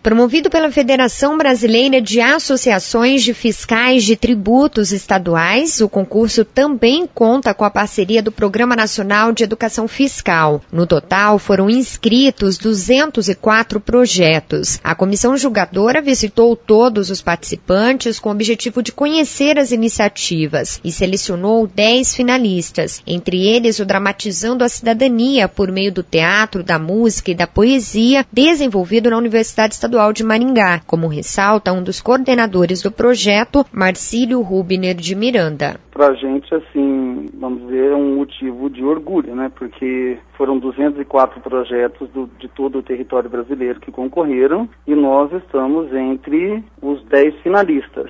Promovido pela Federação Brasileira de Associações de Fiscais de Tributos Estaduais, o concurso também conta com a parceria do Programa Nacional de Educação Fiscal. No total, foram inscritos 204 projetos. A comissão julgadora visitou todos os participantes com o objetivo de conhecer as iniciativas e selecionou 10 finalistas, entre eles o Dramatizando a Cidadania por meio do teatro, da música e da poesia, desenvolvido na Universidade Estadual de Maringá, como ressalta um dos coordenadores do projeto, Marcílio Rubner de Miranda. Para a gente, assim, vamos dizer, é um motivo de orgulho, né? Porque foram 204 projetos de todo o território brasileiro que concorreram e nós estamos entre os 10 finalistas.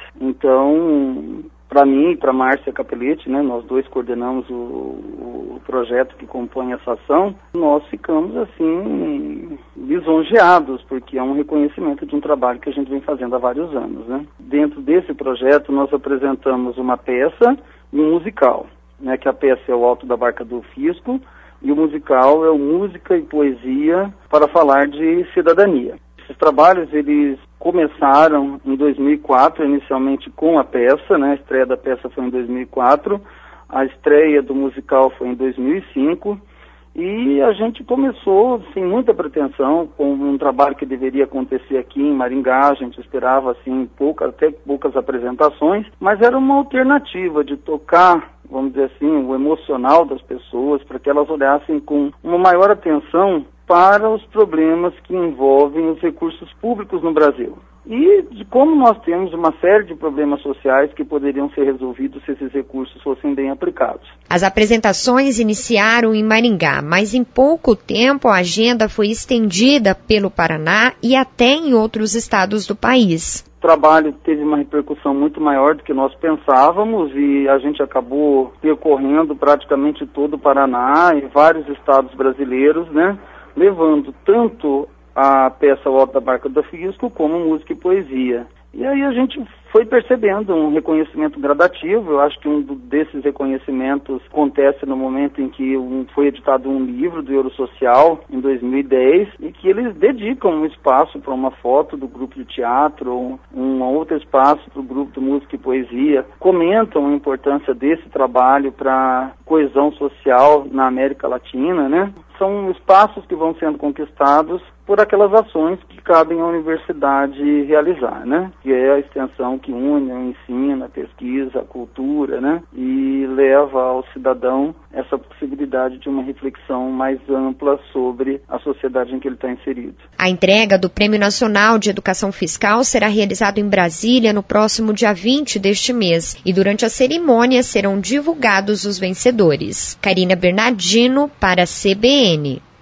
Então, para mim e para a Márcia Capelletti, né, nós dois coordenamos o projeto que compõe essa ação, nós ficamos, assim, lisonjeados, porque é um reconhecimento de um trabalho que a gente vem fazendo há vários anos, né? Dentro desse projeto, nós apresentamos uma peça e um musical, né, que a peça é O Alto da Barca do Fisco e o musical é o Música e Poesia para falar de cidadania. Esses trabalhos, eles começaram em 2004, inicialmente com a peça, né? A estreia da peça foi em 2004, a estreia do musical foi em 2005, e a gente começou sem muita pretensão, com um trabalho que deveria acontecer aqui em Maringá. A gente esperava assim, até poucas apresentações, mas era uma alternativa de tocar, vamos dizer assim, o emocional das pessoas, para que elas olhassem com uma maior atenção para os problemas que envolvem os recursos públicos no Brasil. E de como nós temos uma série de problemas sociais que poderiam ser resolvidos se esses recursos fossem bem aplicados. As apresentações iniciaram em Maringá, mas em pouco tempo a agenda foi estendida pelo Paraná e até em outros estados do país. O trabalho teve uma repercussão muito maior do que nós pensávamos e a gente acabou percorrendo praticamente todo o Paraná e vários estados brasileiros, né? Levando tanto a peça O Alto da Barca do Fisco como música e poesia. E aí a gente foi percebendo um reconhecimento gradativo. Eu acho que um desses reconhecimentos acontece no momento em que foi editado um livro do Eurosocial, em 2010, e que eles dedicam um espaço para uma foto do grupo de teatro, um outro espaço para o grupo de música e poesia, comentam a importância desse trabalho para a coesão social na América Latina, né? São espaços que vão sendo conquistados por aquelas ações que cabem à universidade realizar, né? Que é a extensão que une o ensino, a pesquisa, a cultura, né? E leva ao cidadão essa possibilidade de uma reflexão mais ampla sobre a sociedade em que ele está inserido. A entrega do Prêmio Nacional de Educação Fiscal será realizada em Brasília no próximo dia 20 deste mês e durante a cerimônia serão divulgados os vencedores. Karina Bernardino para a CBN.